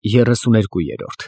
32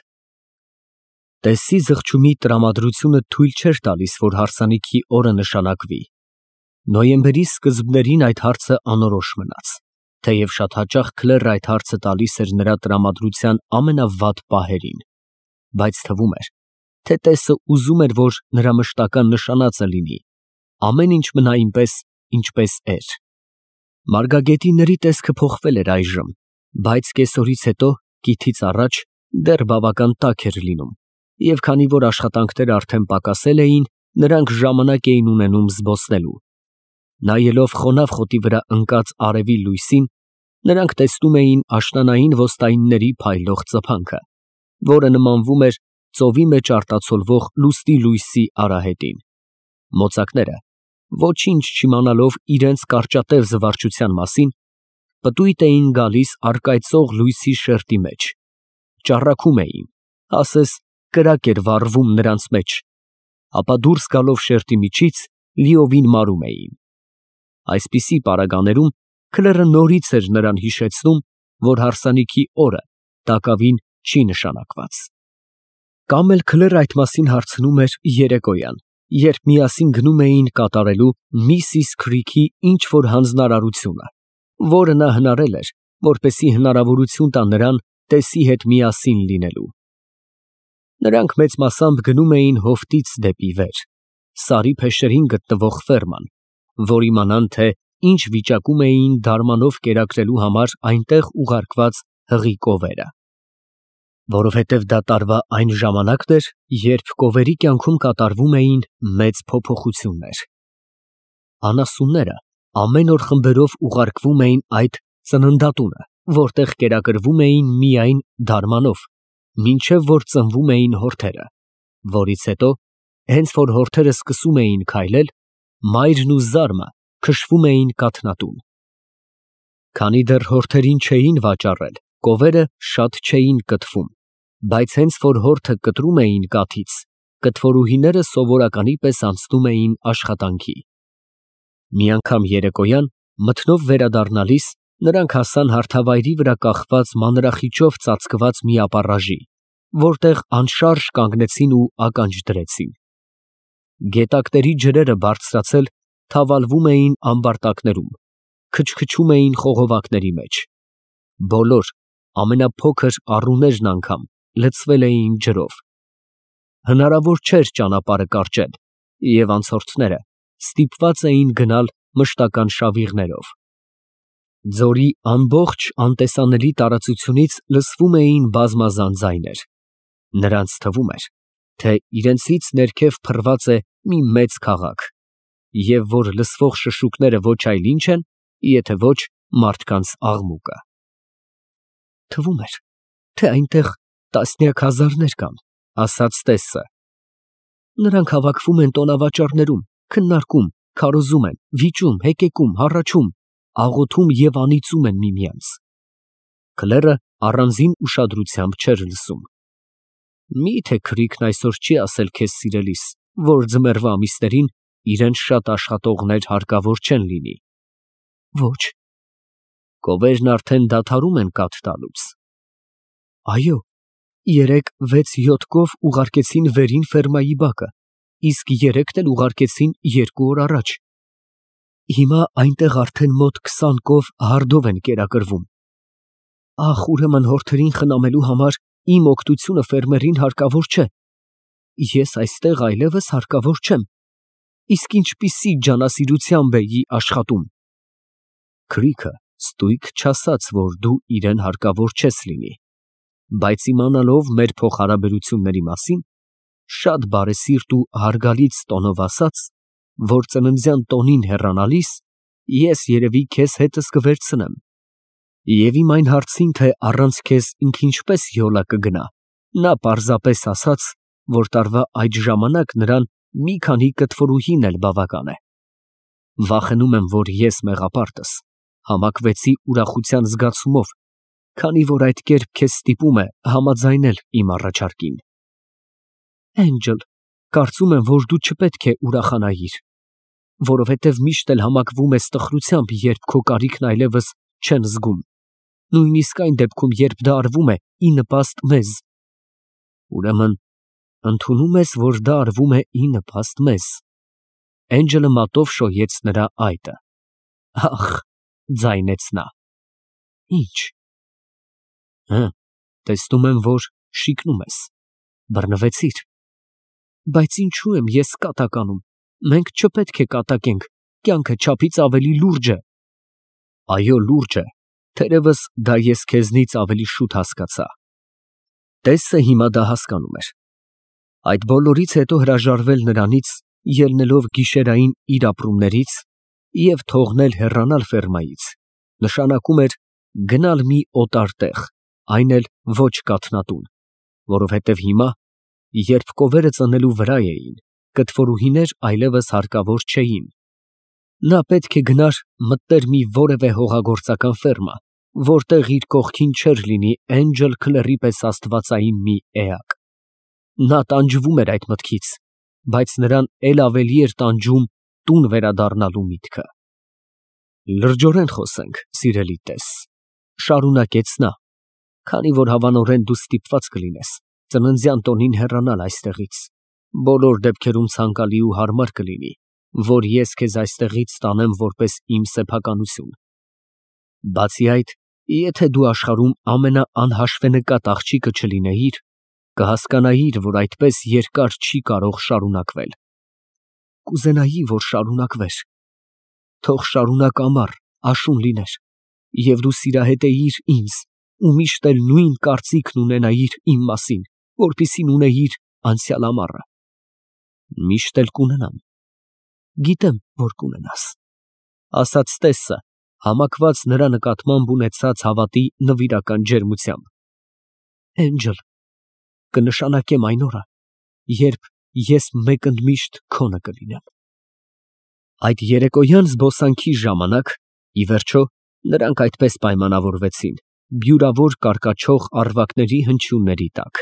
Տեսի զղջումի տրամադրությունը թույլ չէր տալիս, որ հարսանիքի օրը նշանակվի։ Նոյեմբերի սկզբներին այդ հարցը անորոշ մնաց, թեև շատ հաճախ Քլերը այդ հարցը տալիս էր նրա տրամադրության ամենավատ պահերին, բայց թվում էր, թե տեսը ուզում էր, որ նրա մշտական նշանածը լինի, ամեն ինչ մնա այնպես, ինչպես էր։ Մարգագետինների տեսքը փոխվել էր այժմ, բայց կեսօրից հետո, կիթից առաջ, դեռ բավական տաք էր լինում, և քանի որ աշխատանքները արդեն պակասել էին, նրանք ժամանակ էին ունենում զբոսնելու։ Նայելով խոնավ խոտի վրա ընկած արևի լույսին, նրանք տեսնում էին աշնանային ոստայինների փայլող ծփանքը, որը նմանվում էր ծովի մեջ արտացոլվող լուսնի լույսի արահետին։ Մոծակները, ոչինչ չիմանալով իրենց կարճատև զվարճության մասին, պտույտ էին գալիս առկայծող լույսի շերտի մեջ, ճառագում էին, ասես կրակ էր վառվում նրանց մեջ, ապա դուրս գալով շերտի միջից լիովին մարում էին։ Այսպիսի պարագաներում Քլերը նորից էր նրան հիշեցնում, որ հարսանիքի օրը տակավին չի նշանակված։ Կամ էլ Քլերը այդ մասին հարցնում էր երեկոյան, երբ միասին գնում էին կատարելու Միսիս Քրիքի ինչ-որ հանձնարարությունը, որը նա հնարել էր, որպեսզի հնարավորություն տա նրան տեսի հետ միասին լինելու։ Նրանք մեծ մասամբ գնում էին հովտից դեպի վեր, Սարի փեշերին գտնվող ֆերման, որ իմանան, թե ինչ վիճակում էին դարմանով կերակրելու համար այնտեղ ուղարկված հղի կովերը։ Որովհետև դա տարվա այն ժամանակն էր, երբ կովերի կյանքում կատարվում էին մեծ փոփոխություններ։ Անասունները ամեն օր խմբերով ուղարկվում էին այդ ծննդատունը, որտեղ կերակրվում էին միայն դարմանով, մինչև որ ծնվում էին հորթերը, որից հետո, հենց որ հորթերը սկսում էին քայլել, մայրն ու զարմը քշվում էին կաթնատուն։ Քանի դեռ հորթերին չէին վաճառել, կովերը շատ չէին կթվում, բայց հենց որ հորթը կտրում էին կաթից, կթվորուհիները սովորականի պես անցնում էին աշխատանքի։ Մի անգամ երեկոյան, մթնով վերադառնալիս, նրանք հասան հարթավայրի վրա կախված մանրախիճով ծածկված մի ապառաժի, որտեղ անշարժ կանգնեցին ու ականջ դրեցին։ Գետակների ջրերը բարձրացել թավալվում էին ամբարտակներում, քչքչում էին խողովակների մեջ։ Բոլոր, ամենափոքր առուներն անգամ լցվել էին ջրով։ Հնարավոր չէր ճանապարհը կարճել, և անցորդները ստիպված էին գնալ մշտական շավիղներով։ Ձորի ամբողջ անտեսանելի տարածությունից լսվում էին բազմազան ձայներ։ Նրանց թվում էր, թե իրենցից ներքև փռված է մի մեծ քաղաք, և որ լսվող շշուկները ոչ այլ ինչ են, եթե ոչ մարդկանց աղմուկը։ Թվում էր, թե այնտեղ տասնյակ հազարներ կան, ասաց տեսը։ Նրանք հավաքվում են տոնավաճառներում, քննարկում, քարոզում են, վիճում, հեկեկում, հառաչում, աղոթում և անիծում են միմյանց։ Քլերը առանձին ուշադրությամբ չէր լսում։ Մի՞թե Քրիքն այսօր չի ասել քեզ սիրելիս, որ ձմեռվա ամիսներին իրեն շատ աշխատողներ հարկավոր չեն լինի։ Ոչ։ Կովերն արդեն դադարում են կաթ տալուց։ Այո, 3-6-7 կով ուղարկեցին վերին ֆերմայի բակը, իսկ 3-ն էլ ուղարկեցին 2 օր առաջ։ Հիմա այնտեղ արդեն մոտ 20 կով հարդով են կերակրվում։ Ախ, ուրեմն հորթերին խնամելու համար իմ օգնությունը ֆերմերին հարկավոր չէ։ Ես այստեղ այլևս հարկավոր չեմ։ Իսկ ինչպիսի ջանասիրությամբ էի աշխատում։ Քրիքը ստույգ չասաց, որ դու իրեն հարկավոր չես լինի, բայց իմանալով մեր փոխհարաբերությունների մասին, շատ բարեսիրտ ու հարգալից տոնով ասաց, որ ծննդյան տոնին հեռանալիս ես երևի քեզ հետս կվերցնեմ, և իմ այն հարցին, թե առանց քեզ ինքը ինչպես յոլա կգնա, նա պարզապես ասաց, որ տարվա այդ ժամանակ նրան մի քանի կտվորուհին էլ բավական է։ Վախենում եմ, որ ես մեղապարտս համակվեցի ուրախության զգացումով, քանի որ այդ կերպ քեզ ստիպում է համաձայնել իմ առաջարկին։ Էնջլ, կարծում եմ, որ դու չպետք է ուրախանայիր, որովհետև միշտ էլ համակվում ես տխրությամբ, երբ քո կարիքն այլևս չեն զգում։ նույնիսկ այն դեպքում, երբ դա արվում է ի նպաստ մեզ։ Ուրեմն, ընդունում ես, որ դա արվում է ի նպաստ մեզ։ Էնջելը մատով շոյեց նրա այտը։ Ախ, ձայնեց նա։ Ինչ։ Տեսնում եմ, որ շիկնում ես։ Բռնվեցիր։ Բայց ինչու եմ ես կատականում։ Մենք չպետք է կատակենք, կյանքը չափից ավելի լուրջ է։ Այո, լուրջ է, թերևս դա ես քեզնից ավելի շուտ հասկացա։ Տեսը հիմա դա հասկանում էր։ Այդ բոլորից հետո հրաժարվել նրանից, ելնելով գիշերային իր ապրումներից և թողնել հեռանալ ֆերմայից, նշանակում էր գնալ մի օտար տեղ, այն էլ ոչ կաթնատուն, որովհետև հիմա, երբ կովերը ծնելու վրա էին, կտվորուհիներ այլևս հարկավոր չէին։ Նա պետք է գնար մտներ մի որևէ հողագործական ֆերմա, որտեղ իր կողքին չէր լինի Էնջել Քլերի պես աստվածային մի էակ։ Նա տանջվում էր այդ մտքից, բայց նրան էլ ավելի էր տանջում տուն վերադառնալու միտքը։ Լրջորեն խոսենք, սիրելի տես, շարունակեց նա, քանի որ հավանորեն դու ստիպված կլինես ծննդյան տոնին հեռանալ այստեղից, բոլոր դեպքերում ցանկալի ու հարմար կլինի, որ ես քեզ այստեղից տանեմ որպես իմ սեփականություն։ Բացի այդ, եթե դու աշխարհում ամենաանհաշվենկատ աղջիկը չլինեիր, կհասկանայիր, որ այդպես երկար չի կարող շարունակվել։ Կուզենայի, որ շարունակվեր։ Թող շարունակ ամառ, աշուն լիներ, և դու սիրահետեիր ինձ ու միշտ էլ նույն կարծիքն ունենայիր իմ մասին, որպեսզի ունեիր անցյալ ամառը։ Միշտ էլ կունենամ։ Գիտեմ, որ կունենաս, ասաց տեսը, համակված նրա նկատմամբ ունեցած հավատի նվիրական ջերմությամբ։ Էնջել, կնշանակեմ այն օրը, երբ ես մեկընդմիշտ քոնը կլինեմ։ Այդ երեկոյան զբոսանքի ժամանակ, ի վերջո, նրանք այդպես պայմանավորվեցին, բյուրավոր կարկաչող առվակների հնչյունների տակ։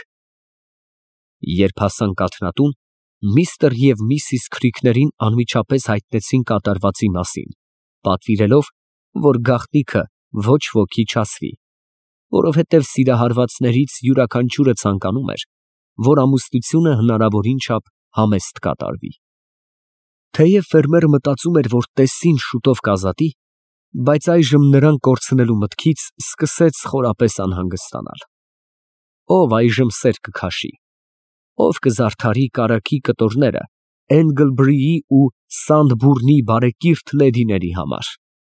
Երբ հասան կաթնատուն, միստր և միսիս Քրիքներին անմիջապես հայտնեցին կատարվածի մասին, պատվիրելով, որ գաղտնիքը ոչ ոքի չասվի, որովհետև սիրահարվածներից յուրաքանչյուրը ցանկանում էր, որ ամուսնությունը հնարավորին չափ համեստ կատարվի։ Թեև ֆերմերը մտածում էր, որ տեսին շուտով կազատի, բայց այժմ նրան կորցնելու մտքից սկսեց խորապես անհանգստանալ։ Ով այժմ սեր կքաշի, ով կզարդարի կարագի կտորները Էնգլբրիի ու Սանդբուրնի բարեկիրթ լեդիների համար։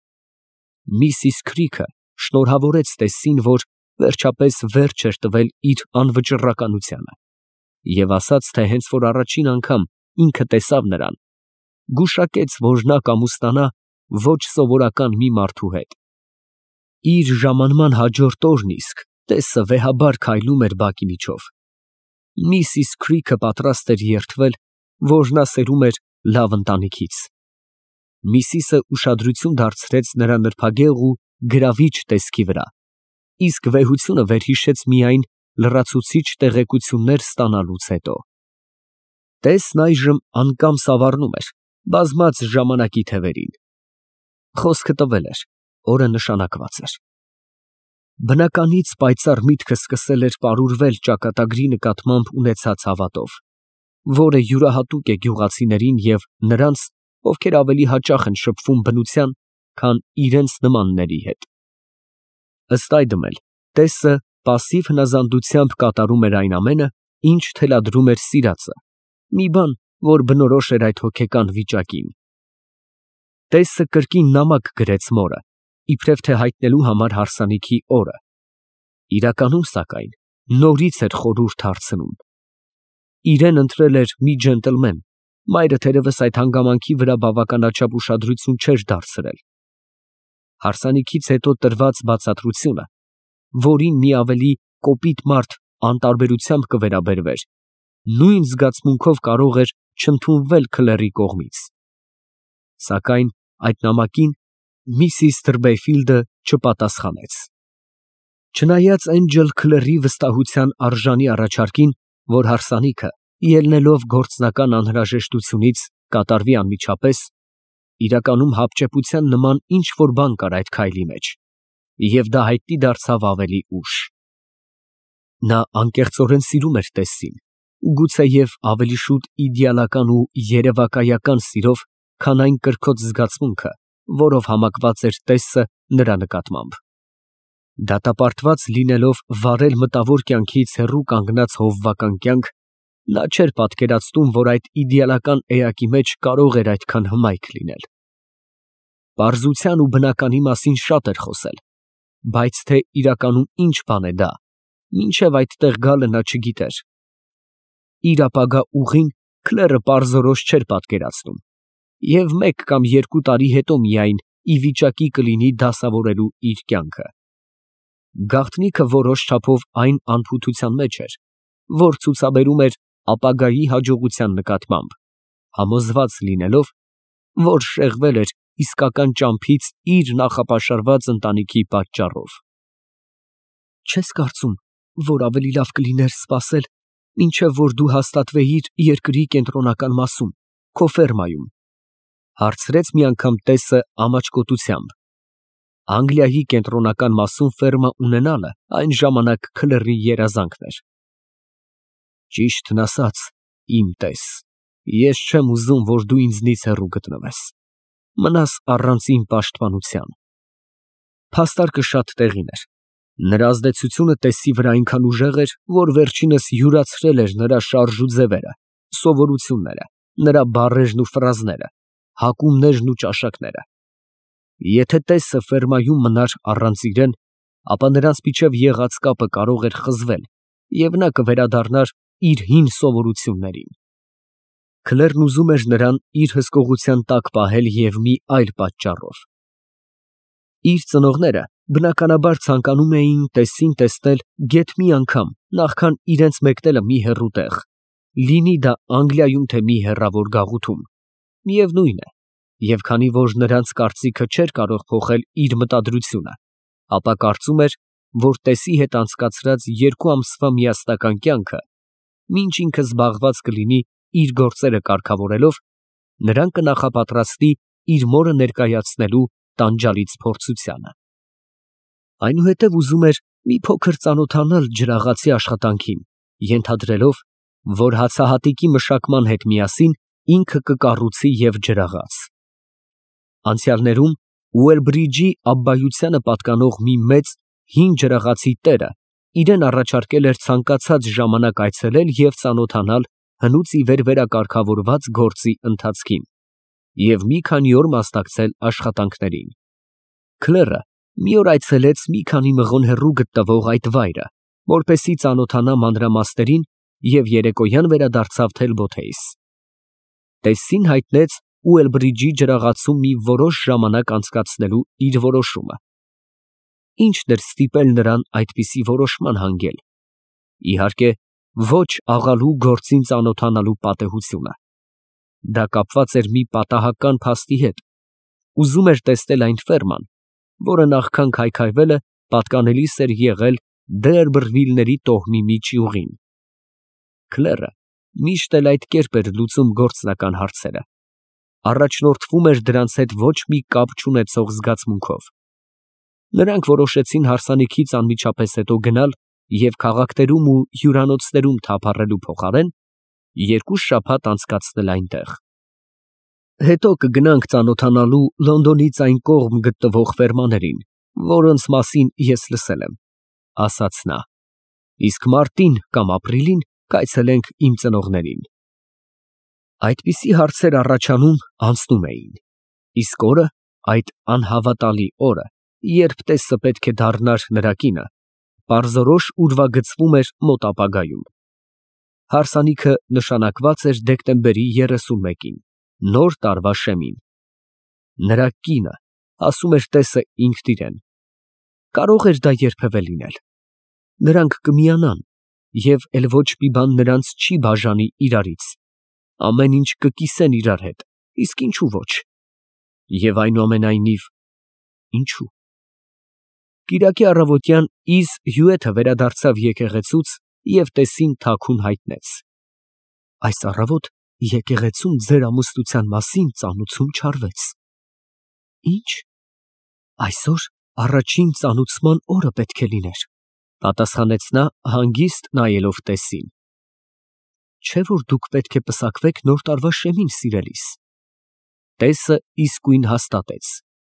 Միսիս Քրիքը շնորհավորեց տեսին, որ վերջապես վերջ էր տվել իր անվճռականությանը, և ասաց, թե հենց որ առաջին անգամ ինքը տեսավ նրան, գուշակեց, որ նա կամուսնանա ոչ սովորական մի մարդու հետ։ Իր ժամանման հաջորդ օրն իսկ տեսը վեհաբար քայլում էր բակի միջով։ Միսիս Քրիքը պատրաստ էր երդվել, որ նա սերում էր լավ ընտանիքից։ Միսիսը ուշադրություն դարձրեց նրա նրբագեղ ու գրավիչ տեսքի վրա, իսկ վեհությունը վերհիշեց միայն լրացուցիչ տեղեկություններ ստանալուց հետո։ Տեսն այժմ անկամ սավառնում էր, բազմած ժամանակի թևերին։ Խոսքը տվել էր, օրը նշանակված էր։ Բնականից պայծառ միտքը սկսել էր պարուրվել ճակատագրի նկատմամբ ունեցած հավատով, որը յուրահատուկ է գյուղացիներին և նրանց, ովքեր ավելի հաճախ են շփվում բնության, քան իրենց նմանների հետ։ Ըստ այդմ էլ, տեսը պասիվ հնազանդությամբ կատարում էր այն ամենը, ինչ թելադրում էր սիրածը, մի բան, որ բնորոշ էր այդ հոգեկան վիճակին։ Տեսը կրկին նամակ գրեց մորը, իբրև թե հայտնելու համար հարսանիքի օրը։ Իրականում, սակայն, նորից էր խորհուրդ հարցնում։ Իրեն ընտրել էր մի ջենտլմեն, մայրը թերևս այդ հանգամանքի վրա բավականաչափ ուշադրություն չէր դարձրել։ Հարսանիքից հետո տրված բացատրությունը, որին մի ավելի կոպիտ մարդ անտարբերությամբ կվերաբերվեր, նույն զգացմունքով կարող էր չընդունվել Քլերի կողմից։ Սակայն այդ նամակին միսիս Թրբեֆիլդը չպատասխանեց։ Չնայած Էնջել Քլերի վստահության արժանի առաջարկին, որ հարսանիքը, ելնելով գործնական անհրաժեշտությունից, կատարվի անմիջապես, իրականում հապճեպության նման ինչ-որ բան կար այդ քայլի մեջ, և դա հայտնի դարձավ ավելի ուշ։ Նա անկեղծորեն սիրում էր Տեսսին, գուցեև ավելի շուտ իդեալական ու երևակայական սիրով, քան այն կրքոտ զգացմունքը, որով համակված էր Տեսսը նրա նկատմամբ։ Դատապարտված լինելով վարել մտավոր կյանքից հեռու կանգնած հովվական կյանք, նա չէր պատկերացնում, որ այդ իդեալական էակի մեջ կարող էր այդքան հմայք լինել։ Պարզության ու բնականի մասին շատ էր խոսել, բայց թե իրականում ինչ բան է դա, մինչև այդտեղ գալը նա չգիտեր։ Իր ապագա ուղին Քլերը պարզորոշ չէր պատկերացնում, և 1 կամ 2 տարի հետո միայն ի վիճակի կլինի դասավորելու իր կյանքը։ Գաղտնիքը որոշ չափով այն անփութության մեջ էր, որ ցուցաբերում էր ապագայի հաջողության նկատմամբ, համոզված լինելով, որ շեղվել էր իսկական ճամփից իր նախապաշարված ընտանիքի պատճառով։ Չես կարծում, որ ավելի լավ կլիներ սպասել, մինչև որ դու հաստատվեիր երկրի կենտրոնական մասում, քո ֆերմայում, հարցրեց մի անգամ Տեսը ամաչկոտությամբ։ Անգլիայի կենտրոնական մասում ֆերմա ունենալը այն ժամանակ Քլերի երազանքն էր։ Ճիշտն ասած, իմ տես, ես չեմ ուզում, որ դու ինձնից հեռու գտնվես, մնաս առանց իմ պաշտպանության։ Փաստարկը շատ տեղին էր։ Նրա ազդեցությունը Տեսի վրա այնքան ուժեղ էր, որ վերջինս յուրացրել էր նրա շարժ ու ձևերը, սովորությունները, նրա բառերն ու ֆրազները, հակումներն ու ճաշակները։ Եթե Տեսը ֆերմայում մնար առանց իրեն, ապա նրանց միջև եղած կապը կարող էր խզվել, և նա կվերադառնար իր հին սովորություններին։ Քլերն ուզում էր նրան իր հսկողության տակ պահել և մի այլ պատճառով։ Իր ծնողները բնականաբար ցանկանում էին Տեսին տեսնել գեթ մի անգամ, նախքան իրենց մեկնելը մի հեռու տեղ, լինի դա Անգլիայում, թե մի հեռավոր գաղութում, միևնույն է, և քանի որ նրանց կարծիքը չէր կարող փոխել իր մտադրությունը, ապա կարծում էր, որ Տեսի հետ անցկացրած 2 ամսվա միասնական կյանքը, մինչ ինքը զբաղված կլինի իր գործերը կարգավորելով, նրան կնախապատրաստի իր մորը ներկայացնելու տանջալից փորձությանը։ Այնուհետև ուզում էր մի փոքր ծանոթանալ ջրաղացի աշխատանքին, ենթադրելով, որ հացահատիկի մշակման հետ միասին ինքը կկառուցի և ջրաղաց։ Անցյալներում Ուելբրիջի աբբայությանը պատկանող մի մեծ հին ջրաղացի տերը իրեն առաջարկել էր ցանկացած ժամանակ այցելել և ծանոթանալ հնուց ի վեր վերակարգավորված գործի ընթացքին և մի քանի օր մասնակցել աշխատանքներին։ Քլերը մի օր այցելեց մի քանի մղոն հեռու գտնվող այդ վայրը, որպեսզի ծանոթանա մանրամասներին և երեկոյան վերադարձավ Թելբոթեյս։ Տեսին հայտնեց Ուելբրիջի ջրաղացում մի որոշ ժամանակ անցկացնելու իր որոշումը։ Ի՞նչն էր ստիպել նրան այդպիսի որոշման հանգել։ Իհարկե, ոչ աղալու գործին ծանոթանալու պատեհությունը։ Դա կապված էր մի պատահական փաստի հետ։ Ուզում էր տեսնել այն ֆերման, որը նախքան քայքայվելը պատկանելիս էր եղել Դերբրվիլների տոհմի մի ճյուղին։ Քլերը միշտ էլ այդ կերպ էր լուծում գործնական հարցերը։ Առաջնորդվում էր դրանց հետ ոչ մի կապ չունեցող զգացմունքով։ Նրանք որոշեցին հարսանիքից անմիջապես հետո գնալ և քաղաքներում ու հյուրանոցներում թափառելու փոխարեն 2 շաբաթ անցկացնել այնտեղ։ Հետո կգնանք ծանոթանալու Լոնդոնից այն կողմ գտնվող ֆերմաներին, որոնց մասին ես լսել եմ, ասաց նա, իսկ մարտին կամ ապրիլին կայցելենք իմ ծնողներին։ Այդպիսի հարցեր առաջանում անցնում էին, իսկ օրը, այդ անհավատալի օրը, երբ Տեսը պետք է դառնար նրա կինը, պարզորոշ ուրվագծվում էր մոտ ապագայում։ Հարսանիքը նշանակված էր դեկտեմբերի 31-ին, նոր տարվա շեմին։ Նրա կինը, ասում էր Տեսը ինքն իրեն, կարող էր դա երբևէ լինել։ Նրանք կմիանան, և էլ ոչ մի բան նրանց չի բաժանի իրարից, ամեն ինչ կկիսեն իրար հետ, իսկ ինչու ոչ։ Եվ այնուամենայնիվ, ինչու։ Կիրակի առավոտյան Իզ Հյուեթը վերադարձավ եկեղեցուց և Տեսին թաքուն հայտնեց. այս առավոտ եկեղեցում ձեր ամուսնության մասին ծանուցում չարվեց։ Ի՞նչ։ Այսօր Առաջին ծանուցման օրը պետք է լիներ, պատասխանեց նա հանգիստ նայելով Տեսին։ Չէ՞ որ դուք պետք է պսակվեք նոր տարվա շեմին, սիրելիս։ Տեսը իսկույն հաստատեց։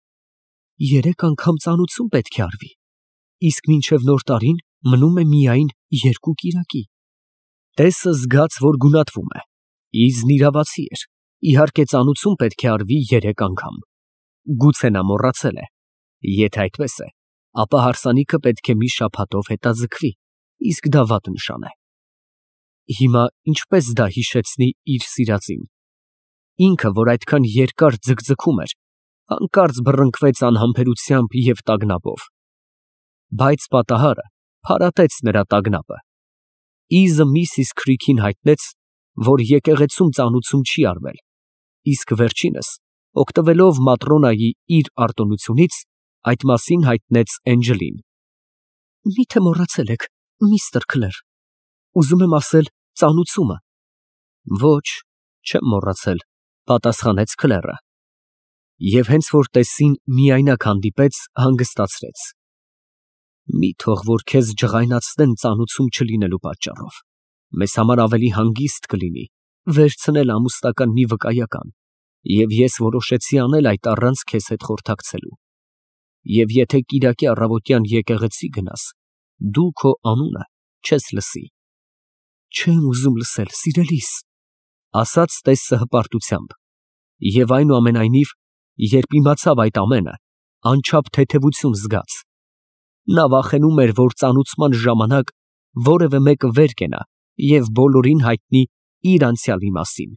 3 անգամ ծանուցում պետք է արվի, իսկ մինչև նոր տարին մնում է միայն 2 կիրակի։ Տեսը զգաց, որ գունատվում է, իզն իրավացի էր, իհարկե ծանուցում պետք է արվի 3 անգամ։ Գուցե նա մոռացել է։ Եթե այդպես է, ապա հարսանիքը պետք է մի շաբաթով հետաձգվի, իսկ դա վատ նշան է։ Հիմա ինչպես դա հիշեցնի իր սիրածին։ Ինքը, որ այդքան երկար ձգձգում էր, հանկարծ բռնկվեց անհամբերությամբ և տագնապով։ Բայց պատահարը փարատեց նրա տագնապը։ Իզը Միսիս Քրիքին հայտնեց, որ եկեղեցում ծանուցում չի արվել, իսկ վերջինս, օգտվելով Մատրոնայի իր արտոնությունից, այդ մասին հայտնեց Էնջելին։ Միթե մոռացել եք, միստր Քլեր, ուզում եմ ասել ծանուցումը։ Ոչ, չեմ մոռացել, պատասխանեց Քլերը։ Եվ հենց որ Տեսին միայնակ հանդիպեց, հանգստացրեց։ Մի թող որ քեզ ջղայնացնեն ծանուցում չլինելու պատճառով, մեզ համար ավելի հանգիստ կլինի վերցնել ամուսնական մի վկայական, և ես որոշեցի անել այդ առանց քեզ հետ խորհրդակցելու։ Եվ եթե կիրակի առավոտյան եկեղեցի գնաս, դու քո անունը չես լսի։ Չեմ ուզում լսել, սիրելիս, ասաց Տեսը հպարտությամբ, և այնուամենայնիվ, երբ իմացավ այդ ամենը, անչափ թեթևություն զգաց։ Նա վախենում էր, որ ծանուցման ժամանակ որևէ մեկը վեր կենա և բոլորին հայտնի իր անցյալի մասին։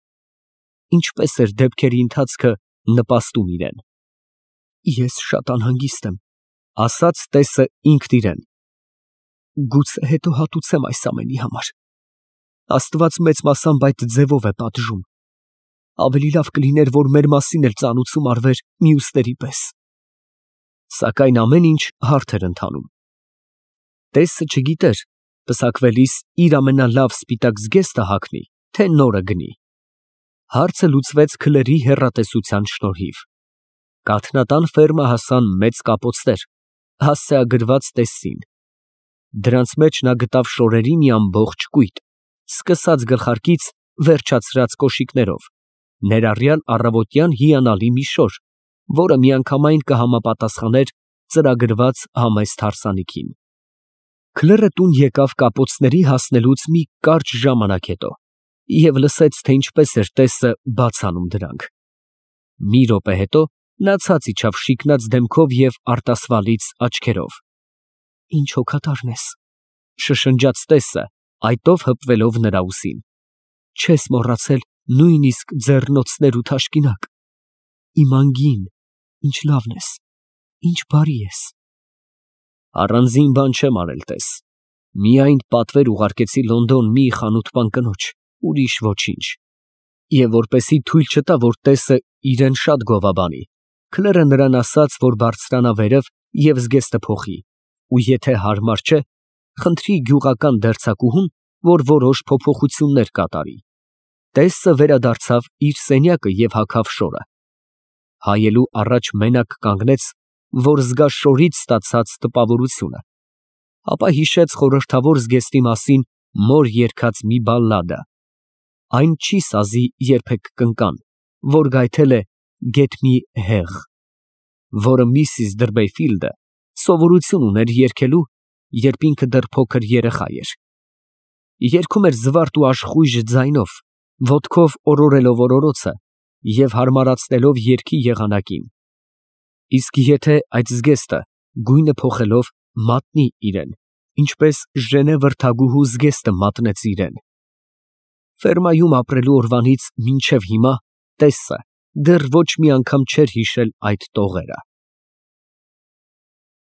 Ինչպես էր դեպքերի ընթացքը նպաստում իրեն։ Ես շատ անհանգիստ եմ, ասաց Տեսը ինքն իրեն։ Գուցե հետո հատուցեմ այս ամենի համար։ Աստված մեծ մասամբ այդ ձևով է պատժում։ Ավելի լավ կլիներ, որ մեր մասին էլ ծանուցում արվեր մյուսների պես։ Սակայն ամեն ինչ հարթ էր ընթանում։ Տեսը չգիտեր, պսակվելիս իր ամենալավ սպիտակ զգեստը հագնի, թե նորը գնի։ Հարցը լուծվեց Քլերի հեռատեսության շնորհիվ։ Կաթնատան ֆերմա հասան մեծ կապոցներ, հասցեագրված Տեսին։ Դրանց մեջ նա գտավ շորերի մի ամբողջ կույտ, սկսած գլխարկից վերջացրած կոշիկներով, ներառյալ առավոտյան հիանալի մի շոր, որը միանգամայն կհամապատասխաներ ծրագրված համեստ հարսանիքին։ Քլերը տուն եկավ կապոցների հասնելուց մի կարճ ժամանակ հետո և լսեց, թե ինչպես էր Տեսը բաց անում դրանք։ Մի րոպե հետո նա ցած իջավ շիկնած դեմքով և արտասվալից աչքերով։ Ինչ հոգատարն ես, շշնջաց Տեսը, այտով հպվելով նրա ուսին։ Չես մոռացել նույնիսկ ձեռնոցներ ու թաշկինակ։ Իմ անգին, ինչ լավն ես, ինչ բարի ես։ Առանձին բան չեմ արել, Տես։ Միայն պատվեր ուղարկեցի Լոնդոն մի խանութպան կնոջ, ուրիշ ոչինչ։ Եվ որպեսզի թույլ չտա, որ Տեսը իրեն շատ գովաբանի, Քլերը նրան ասաց, որ բարձրանա վերև և զգեստը փոխի, ու եթե հարմար չէ, խնդրի գյուղական դերձակուհուն, որ որոշ փոփոխություններ կատարի։ Տեսը վերադարձավ իր սենյակը և հագավ շորը։ Հայելու առաջ մենակ կանգնեց, որ զգա շորից ստացած տպավորությունը, ապա հիշեց խորհրդավոր զգեստի մասին մոր երգած մի բալլադը։ Այն չի սազի երբեք կնկան, որ գայթել է Get Me Հեղ, որը Միսիս Դրբեյֆիլդը սովորություն ուներ երգելու, երբ ինքը դեռ փոքր երեխա էր։ Երգում էր զվարթ ու աշխույժ ձայնով, ոտքով օրորելով օրորոցը և հարմարացնելով երգի եղանակին։ Իսկ եթե այդ զգեստը գույնը փոխելով մատնի իրեն, ինչպես Ժենե վրդագուհու զգեստը մատնեց իրեն։ Ֆերմայում ապրելու օրվանից մինչև հիմա Տեսը դեռ ոչ մի անգամ չէր հիշել այդ տողերը։